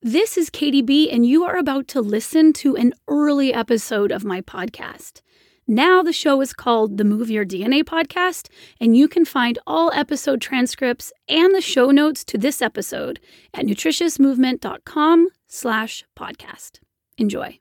This is Katie B, and you are about to listen to an early episode of my podcast. Now the show is called the Move Your DNA Podcast, and you can find all episode transcripts and the show notes to this episode at nutritiousmovement.com/podcast. Enjoy.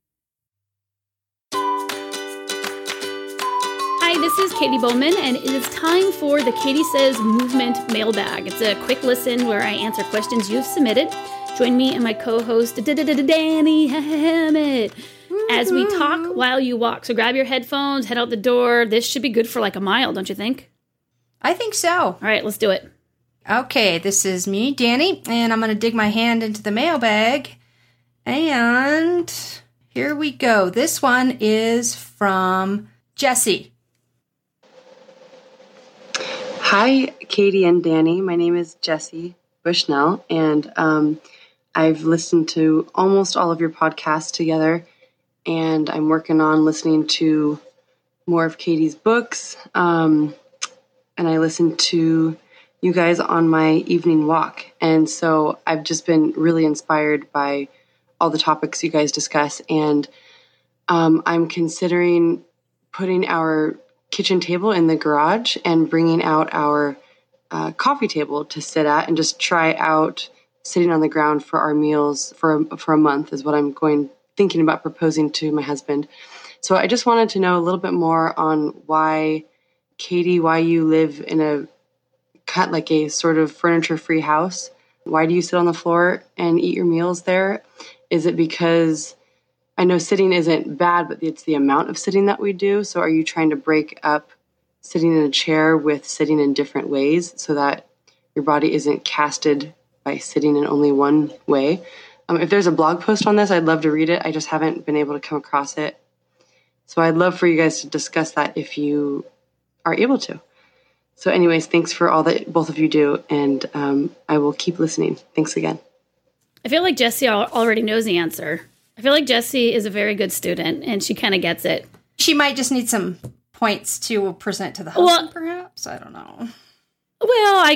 Hi, this is Katie Bowman, and it is time for the Katie Says Movement Mailbag. It's a quick listen where I answer questions you've submitted. Join me and my co-host, Danny Hammett, as we talk while you walk. So grab your headphones, head out the door. This should be good for like a mile, don't you think? I think so. All right, let's do it. Okay, this is me, Danny, and I'm going to dig my hand into the mailbag. And here we go. This one is from Jesse. Hi, Katie and Danny. My name is Jessie Bushnell, and I've listened to almost all of your podcasts together, and I'm working on listening to more of Katie's books, and I listen to you guys on my evening walk, and so I've just been really inspired by all the topics you guys discuss, and I'm considering putting our kitchen table in the garage and bringing out our coffee table to sit at and just try out sitting on the ground for our meals for a month is what I'm thinking about proposing to my husband. So I just wanted to know a little bit more on why, Katie, why you live in a sort of furniture-free house. Why do you sit on the floor and eat your meals there? Is it because I know sitting isn't bad, but it's the amount of sitting that we do. So are you trying to break up sitting in a chair with sitting in different ways so that your body isn't casted by sitting in only one way? If there's a blog post on this, I'd love to read it. I just haven't been able to come across it. So I'd love for you guys to discuss that if you are able to. So anyways, thanks for all that both of you do, and I will keep listening. Thanks again. I feel like Jessie already knows the answer. I feel like Jessie is a very good student, and she kind of gets it. She might just need some points to present to the husband, perhaps? I don't know. Well, I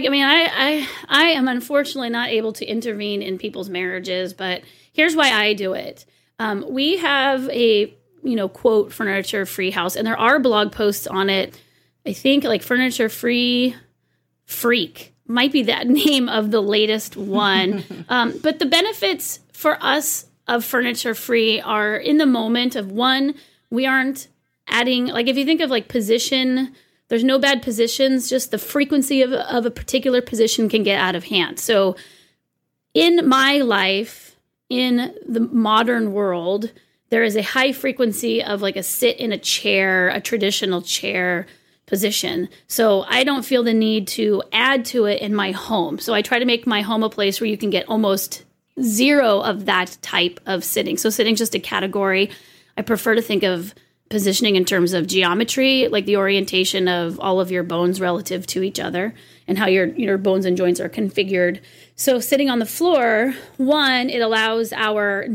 am unfortunately not able to intervene in people's marriages, but here's why I do it. We have a, quote, furniture-free house, and there are blog posts on it. I think like Furniture Free Freak might be that name of the latest one. But the benefits for us of furniture free are in the moment of one, we aren't adding, like if you think of like position, there's no bad positions, just the frequency of a particular position can get out of hand. So in my life, in the modern world, there is a high frequency of like a sit in a chair, a traditional chair position. So I don't feel the need to add to it in my home. So I try to make my home a place where you can get almost zero of that type of sitting. So sitting's just a category. I prefer to think of positioning in terms of geometry, like the orientation of all of your bones relative to each other and how your bones and joints are configured. So sitting on the floor, one, it allows our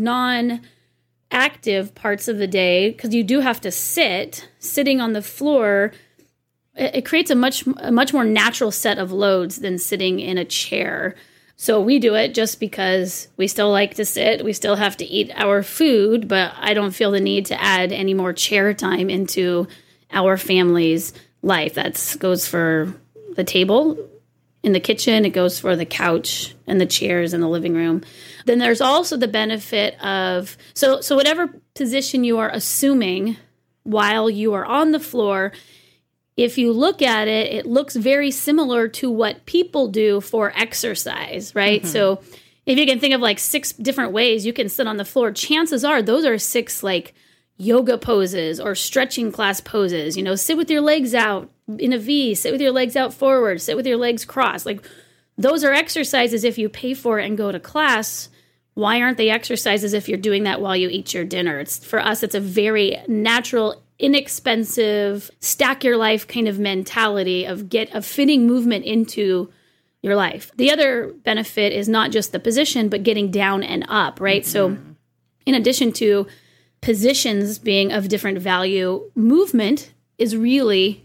non-active parts of the day, because you do have to sitting on the floor, it creates a much more natural set of loads than sitting in a chair. So we do it just because we still like to sit. We still have to eat our food, but I don't feel the need to add any more chair time into our family's life. That goes for the table in the kitchen. It goes for the couch and the chairs in the living room. Then there's also the benefit of, so whatever position you are assuming while you are on the floor, if you look at it, it looks very similar to what people do for exercise, right? Mm-hmm. So if you can think of like 6 different ways you can sit on the floor, chances are those are 6 like yoga poses or stretching class poses. Sit with your legs out in a V, sit with your legs out forward, sit with your legs crossed. Like those are exercises if you pay for it and go to class. Why aren't they exercises if you're doing that while you eat your dinner? For us, it's a very natural, inexpensive, stack your life kind of mentality of fitting movement into your life. The other benefit is not just the position, but getting down and up, right? Mm-hmm. So in addition to positions being of different value, movement is really,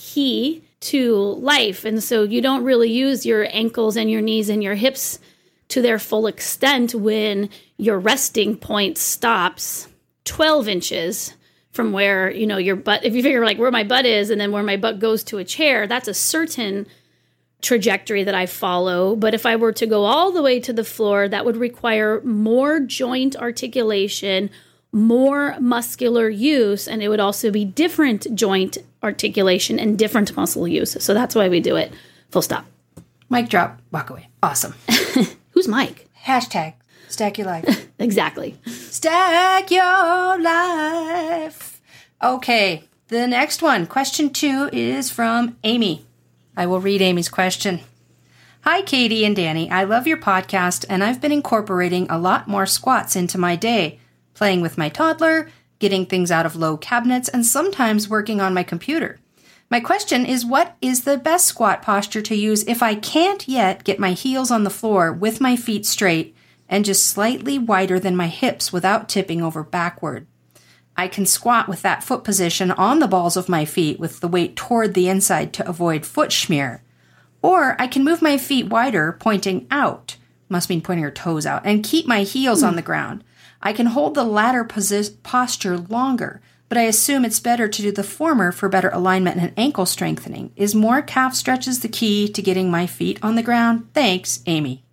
key to life. And so you don't really use your ankles and your knees and your hips to their full extent when your resting point stops 12 inches from where, your butt, if you figure like where my butt is and then where my butt goes to a chair, that's a certain trajectory that I follow. But if I were to go all the way to the floor, that would require more joint articulation, more muscular use, and it would also be different joint articulation and different muscle use. So that's why we do it. Full stop. Mic drop, walk away. Awesome. Who's Mike? Hashtag stack your life. Exactly. Stack your life. Okay, the next one. Question 2 is from Amy. I will read Amy's question. Hi, Katie and Danny. I love your podcast, and I've been incorporating a lot more squats into my day, playing with my toddler, getting things out of low cabinets, and sometimes working on my computer. My question is, what is the best squat posture to use if I can't yet get my heels on the floor with my feet straight and just slightly wider than my hips without tipping over backward? I can squat with that foot position on the balls of my feet with the weight toward the inside to avoid foot smear. Or I can move my feet wider, pointing out, must mean pointing your toes out, and keep my heels on the ground. I can hold the latter posture longer, but I assume it's better to do the former for better alignment and ankle strengthening. Is more calf stretches the key to getting my feet on the ground? Thanks, Amy.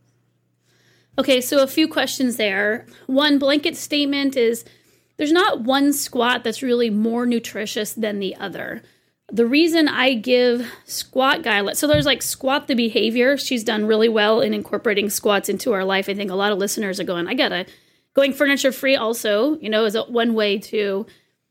Okay, so a few questions there. One blanket statement is, there's not one squat that's really more nutritious than the other. The reason I give squat guidelines, so there's like Squat the Behavior. She's done really well in incorporating squats into our life. I think a lot of listeners are going furniture free also, is one way to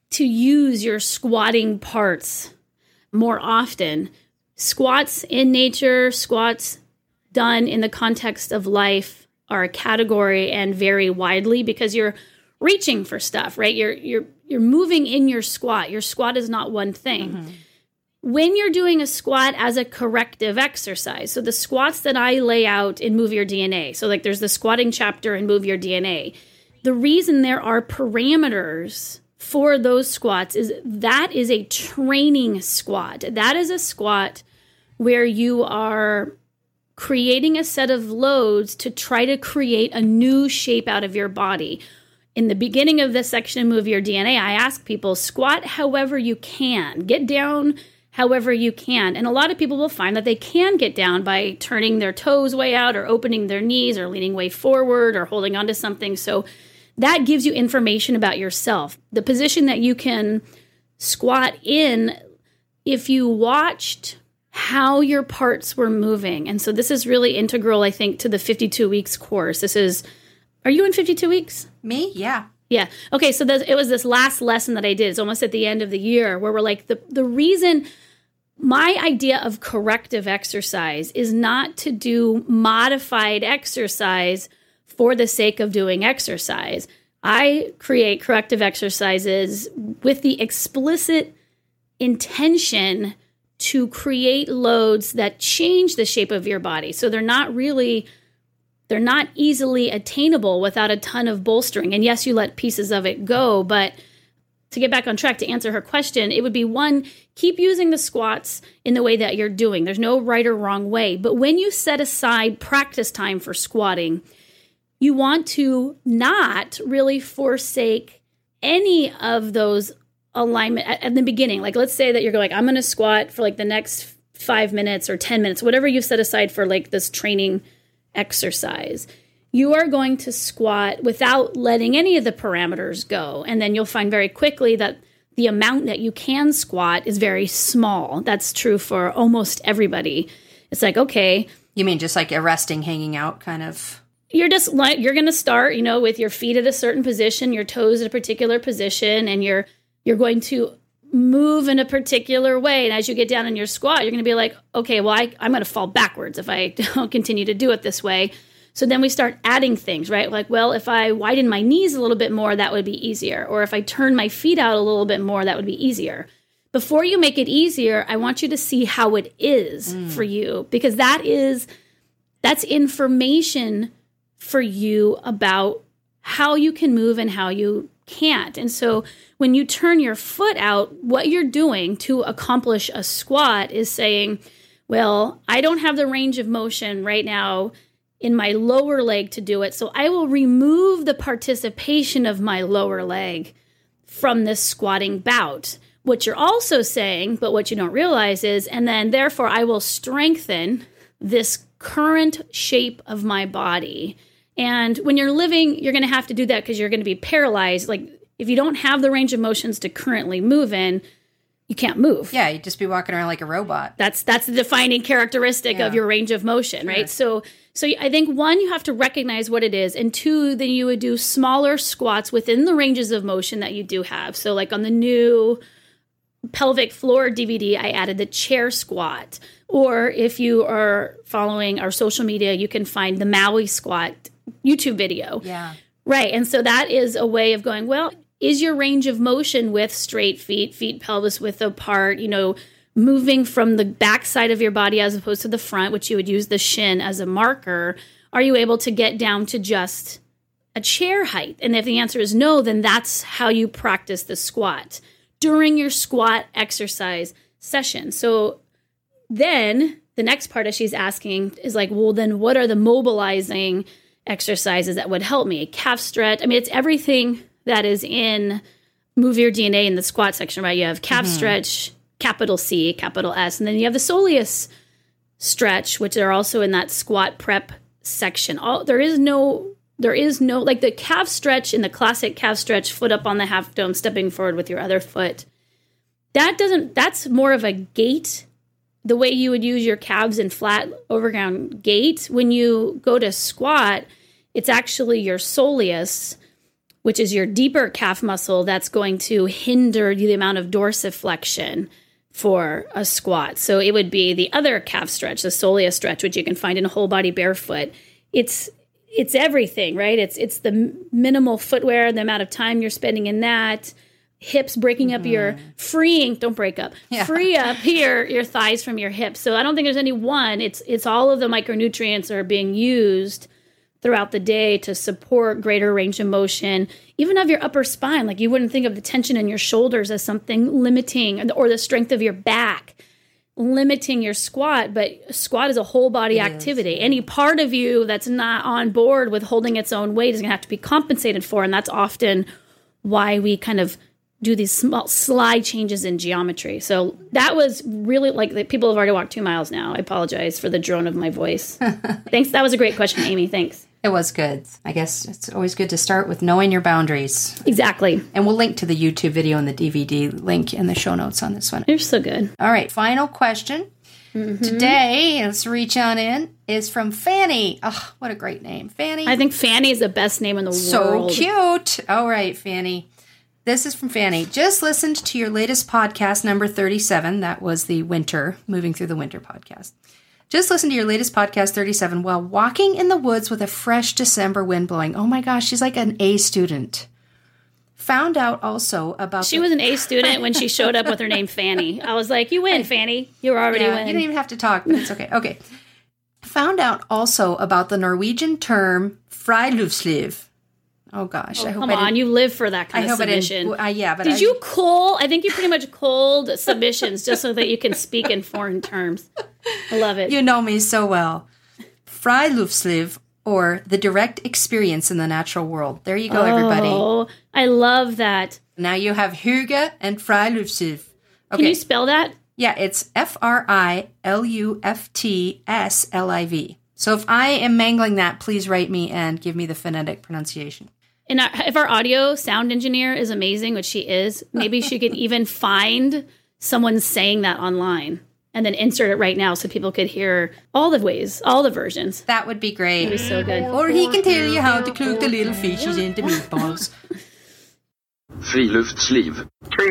use your squatting parts more often. Squats in nature, squats done in the context of life are a category and vary widely because you're reaching for stuff, right? You're moving in your squat. Your squat is not one thing. Mm-hmm. When you're doing a squat as a corrective exercise, so the squats that I lay out in Move Your DNA, so like there's the squatting chapter in Move Your DNA, the reason there are parameters for those squats is that is a training squat. That is a squat where you are creating a set of loads to try to create a new shape out of your body. In the beginning of this section, Move Your DNA, I ask people, squat however you can. Get down however you can. And a lot of people will find that they can get down by turning their toes way out or opening their knees or leaning way forward or holding onto something. So that gives you information about yourself. The position that you can squat in, if you watched how your parts were moving. And so this is really integral, I think, to the 52 weeks course. Are you in 52 weeks? Me? Yeah. Yeah. Okay, so it was this last lesson that I did. It's almost at the end of the year where we're like, the reason my idea of corrective exercise is not to do modified exercise for the sake of doing exercise. I create corrective exercises with the explicit intention to create loads that change the shape of your body. So they're not easily attainable without a ton of bolstering. And yes, you let pieces of it go, but to get back on track to answer her question, it would be one, keep using the squats in the way that you're doing. There's no right or wrong way. But when you set aside practice time for squatting, you want to not really forsake any of those alignment at the beginning. Like, let's say that you're going, I'm going to squat for like the next 5 minutes or 10 minutes, whatever you've set aside for like this training exercise. You are going to squat without letting any of the parameters go. And then you'll find very quickly that the amount that you can squat is very small. That's true for almost everybody. It's like, okay. You mean just like a resting, hanging out kind of? You're going to start, with your feet at a certain position, your toes at a particular position, and you're going to move in a particular way. And as you get down in your squat, you're going to be like, okay, well, I'm going to fall backwards if I don't continue to do it this way. So then we start adding things, right? Like, well, if I widen my knees a little bit more, that would be easier. Or if I turn my feet out a little bit more, that would be easier. Before you make it easier, I want you to see how it is for you, because that's information for you about how you can move and how you can't. And so when you turn your foot out, what you're doing to accomplish a squat is saying, well, I don't have the range of motion right now in my lower leg to do it. So I will remove the participation of my lower leg from this squatting bout. What you're also saying, but what you don't realize is, and then therefore I will strengthen this current shape of my body. And when you're living, you're going to have to do that because you're going to be paralyzed. Like if you don't have the range of motions to currently move in, you can't move. Yeah, you'd just be walking around like a robot. That's the defining characteristic of your range of motion, right? So I think one, you have to recognize what it is, and two, then you would do smaller squats within the ranges of motion that you do have. So like on the new pelvic floor DVD, I added the chair squat. Or if you are following our social media, you can find the Maui squat YouTube video. Yeah. Right. And so that is a way of going, well, is your range of motion with straight feet pelvis width apart, moving from the back side of your body as opposed to the front, which you would use the shin as a marker? Are you able to get down to just a chair height? And if the answer is no, then that's how you practice the squat during your squat exercise session. So then the next part, as she's asking, is like, well, then what are the mobilizing exercises that would help me? Calf stretch. I mean, it's everything that is in Move Your DNA in the squat section, right? You have calf stretch, capital C, capital S, and then you have the soleus stretch, which are also in that squat prep section. There is no like the calf stretch in the classic calf stretch, foot up on the half dome, stepping forward with your other foot. That's more of a gait, the way you would use your calves in flat overground gait. When you go to squat, it's actually your soleus, which is your deeper calf muscle, that's going to hinder the amount of dorsiflexion for a squat. So it would be the other calf stretch, the soleus stretch, which you can find in a whole body barefoot. It's everything, right? It's the minimal footwear, the amount of time you're spending in that, hips breaking up free up here your thighs from your hips. So I don't think there's any one. It's all of the micronutrients are being used throughout the day to support greater range of motion, even of your upper spine. Like you wouldn't think of the tension in your shoulders as something limiting, or the strength of your back limiting your squat, but squat is a whole body activity. Any part of you that's not on board with holding its own weight is going to have to be compensated for, and that's often why we kind of do these small slide changes in geometry. So that was really people have already walked 2 miles now. I apologize for the drone of my voice. Thanks. That was a great question, Amy. Thanks. It was good. I guess it's always good to start with knowing your boundaries. Exactly. And we'll link to the YouTube video and the DVD link in the show notes on this one. You're so good. All right. Final question. Today, let's reach on in, is from Fanny. Oh, what a great name. Fanny. I think Fanny is the best name in the world. So cute. All right, Fanny. This is from Fanny. Just listened to your latest podcast, number 37. That was the Moving Through the Winter podcast. Just listened to your latest podcast, 37, while walking in the woods with a fresh December wind blowing. Oh my gosh, she's like an A student. Found out also about... She was an A student when she showed up with her name Fanny. I was like, you win, Fanny. You already win. You didn't even have to talk, but it's okay. Okay. Found out also about the Norwegian term friluftsliv. Oh gosh! I hope come on, you live for that kind of submission. Did you cull? I think you pretty much culled submissions just so that you can speak in foreign terms. I love it. You know me so well. Friluftsliv, or the direct experience in the natural world. There you go, everybody. Oh, I love that. Now you have hygge and friluftsliv. Okay. Can you spell that? Yeah, it's Friluftsliv. So if I am mangling that, please write me and give me the phonetic pronunciation. And if our audio sound engineer is amazing, which she is, maybe she could even find someone saying that online and then insert it right now so people could hear all the ways, all the versions. That would be great. That'd be so good. Or he can tell you how to cook the little fishes into meatballs. Friluftsliv.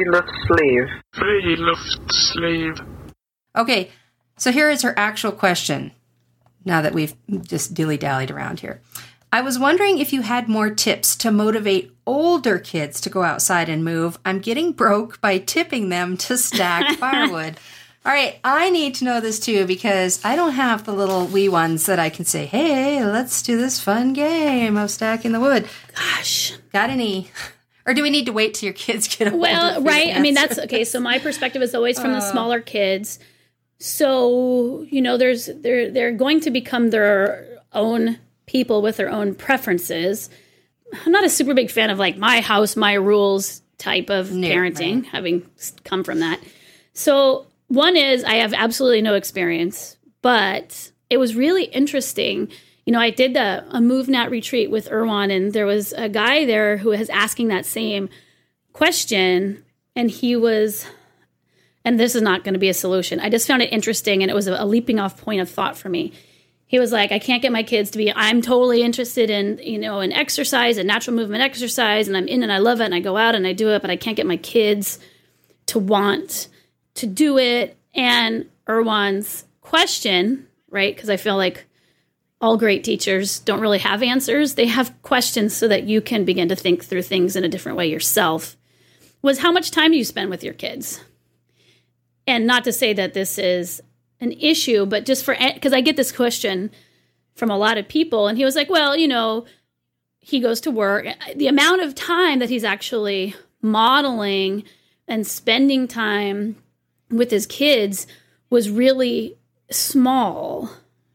Okay, so here is her actual question, now that we've just dilly-dallied around here. I was wondering if you had more tips to motivate older kids to go outside and move. I'm getting broke by tipping them to stack firewood. All right, I need to know this too, because I don't have the little wee ones that I can say, hey, let's do this fun game of stacking the wood. Gosh. Got any? Or do we need to wait till your kids get older? Well, right. I mean, that's okay. So my perspective is always from the smaller kids. So, they're going to become their own people with their own preferences. I'm not a super big fan of like my house, my rules type of parenting, right, having come from that. So one is I have absolutely no experience, but it was really interesting. You know, I did a MoveNat retreat with Erwan, and there was a guy there who was asking that same question, and he was, and this is not going to be a solution. I just found it interesting, and it was a leaping off point of thought for me. He was like, I can't get my kids to be, I'm totally interested in, you know, in exercise and natural movement exercise, and I'm in and I love it, and I go out and I do it, but I can't get my kids to want to do it. And Erwan's question, right, because I feel like all great teachers don't really have answers. They have questions so that you can begin to think through things in a different way yourself, was how much time do you spend with your kids? And not to say that this is an issue, but just for, because I get this question from a lot of people, and he was like, well, you know, he goes to work. The amount of time that he's actually modeling and spending time with his kids was really small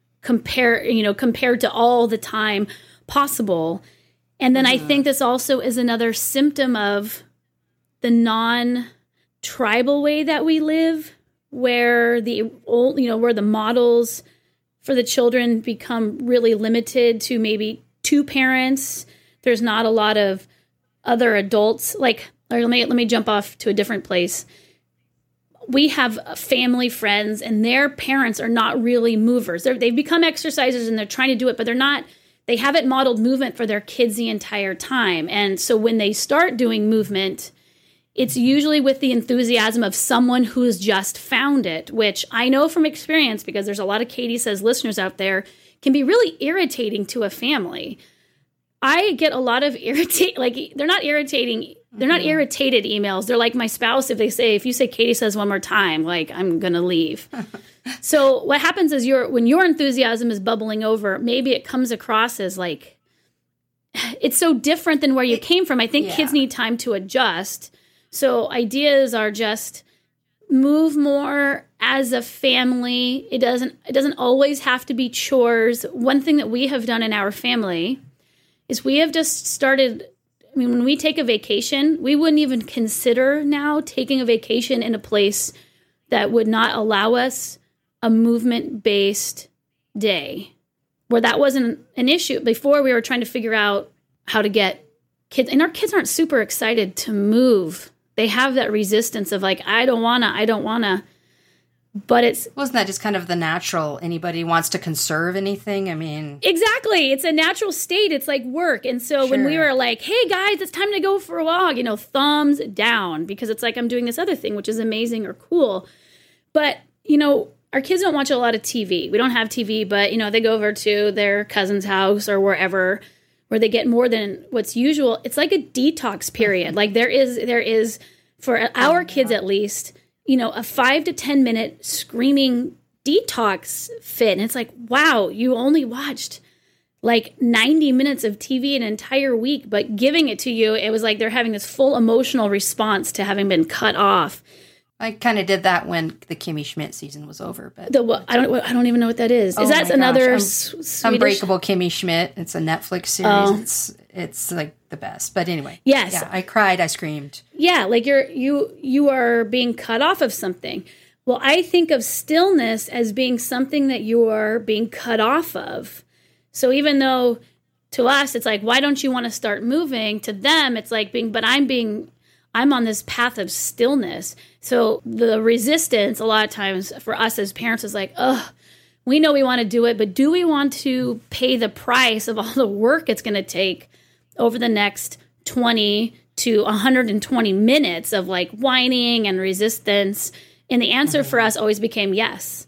compared to all the time possible. And then I think this also is another symptom of the non-tribal way that we live, where where the models for the children become really limited to maybe two parents. There's not a lot of other adults. Like, let me jump off to a different place. We have family friends, and their parents are not really movers. They've become exercisers, and they're trying to do it, but they haven't modeled movement for their kids the entire time. And so when they start doing movement, it's usually with the enthusiasm of someone who's just found it, which I know from experience, because there's a lot of Katie Says listeners out there, can be really irritating to a family. I get a lot of they're not irritated emails. They're like my spouse if you say Katie Says one more time, like, I'm going to leave. So what happens is when your enthusiasm is bubbling over, maybe it comes across as like, it's so different than where you came from. I think kids need time to adjust. So ideas are just move more as a family. It doesn't always have to be chores. One thing that we have done in our family is we have just started, when we take a vacation, we wouldn't even consider now taking a vacation in a place that would not allow us a movement-based day, where that wasn't an issue. Before, we were trying to figure out how to get kids, and our kids aren't super excited to move. They have that resistance of like, I don't wanna. But wasn't that just kind of the natural, anybody wants to conserve anything? I mean, exactly. It's a natural state. It's like work. And so when we were like, hey guys, it's time to go for a walk, thumbs down, because it's like, I'm doing this other thing, which is amazing or cool. But, our kids don't watch a lot of TV. We don't have TV, but, they go over to their cousin's house or wherever, where they get more than what's usual. It's like a detox period. Like there is for our kids at least, a 5 to 10 minute screaming detox fit. And it's like, wow, you only watched like 90 minutes of TV an entire week, but giving it to you, it was like they're having this full emotional response to having been cut off. I kind of did that when the Kimmy Schmidt season was over, but I don't even know what that is. Is that another Swedish? Unbreakable Kimmy Schmidt? It's a Netflix series. It's like the best. But anyway, yes, yeah, I cried, I screamed. Yeah, like you are being cut off of something. Well, I think of stillness as being something that you are being cut off of. So even though to us it's like, why don't you want to start moving? To them, it's like I'm on this path of stillness. So the resistance a lot of times for us as parents is like, we know we want to do it, but do we want to pay the price of all the work it's going to take over the next 20 to 120 minutes of like whining and resistance? And the answer for us always became yes,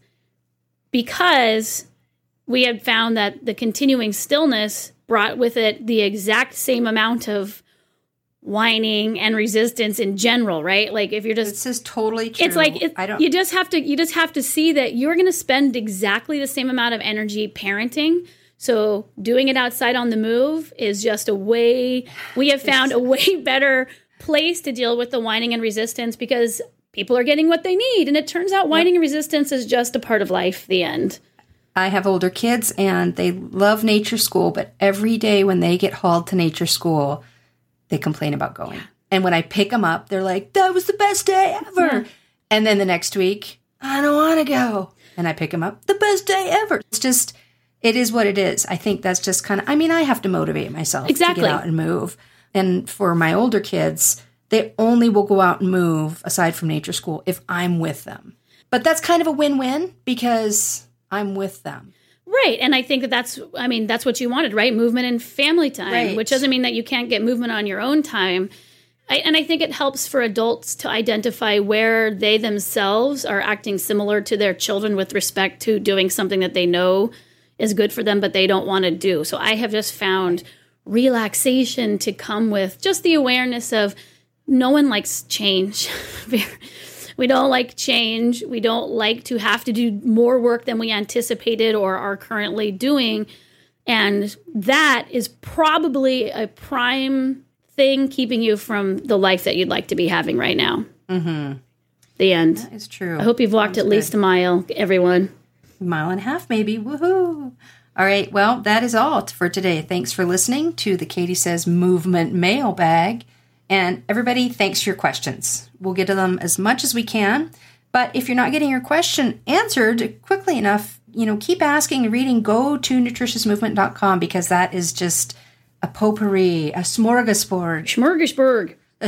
because we had found that the continuing stillness brought with it the exact same amount of whining and resistance in general, right? Like if you're just, this is totally true. It's like you just have to see that you're going to spend exactly the same amount of energy parenting. So doing it outside on the move is just we have found a way better place to deal with the whining and resistance, because people are getting what they need, and it turns out whining and resistance is just a part of life. The end. I have older kids and they love nature school, but every day when they get hauled to nature school, they complain about going. Yeah. And when I pick them up, they're like, that was the best day ever. Yeah. And then the next week, I don't want to go. And I pick them up, the best day ever. It's just, it is what it is. I think that's just kind of, I mean, I have to motivate myself to get out and move. And for my older kids, they only will go out and move aside from nature school if I'm with them. But that's kind of a win-win because I'm with them. Right. And I think that's what you wanted, right? Movement and family time, which doesn't mean that you can't get movement on your own time. And I think it helps for adults to identify where they themselves are acting similar to their children with respect to doing something that they know is good for them, but they don't want to do. So I have just found relaxation to come with just the awareness of no one likes change. We don't like change. We don't like to have to do more work than we anticipated or are currently doing. And that is probably a prime thing keeping you from the life that you'd like to be having right now. Mm-hmm. The end. That is true. I hope you've walked at least a mile, everyone. A mile and a half, maybe. Woohoo! All right. Well, that is all for today. Thanks for listening to the Katie Says Movement Mailbag. And everybody, thanks for your questions. We'll get to them as much as we can. But if you're not getting your question answered quickly enough, keep asking and reading. Go to nutritiousmovement.com because that is just a potpourri, a smorgasbord. A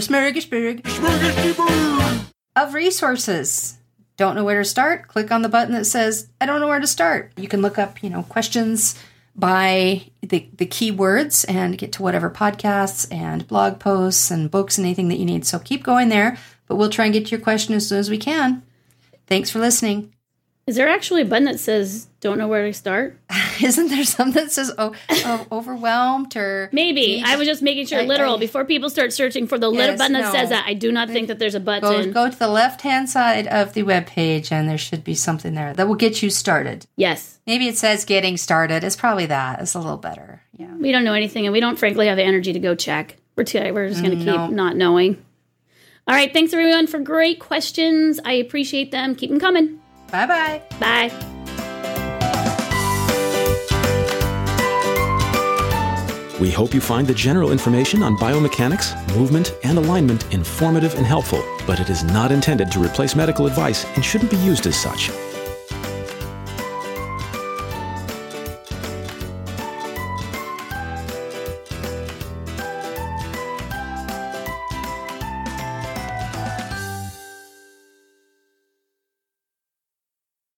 smorgasbord. Of resources. Don't know where to start? Click on the button that says, I don't know where to start. You can look up, questions by the keywords and get to whatever podcasts and blog posts and books and anything that you need. So keep going there, but we'll try and get to your question as soon as we can. Thanks for listening. Is there actually a button that says, don't know where to start? Isn't there something that says, overwhelmed or... Maybe. I was just making sure before people start searching for the little button that says that. I do not think that there's a button. Go to the left-hand side of the webpage and there should be something there that will get you started. Yes. Maybe it says getting started. It's probably that. It's a little better. Yeah. We don't know anything and we don't frankly have the energy to go check. We're just going to keep not knowing. All right. Thanks everyone for great questions. I appreciate them. Keep them coming. Bye-bye. Bye. We hope you find the general information on biomechanics, movement, and alignment informative and helpful, but it is not intended to replace medical advice and shouldn't be used as such.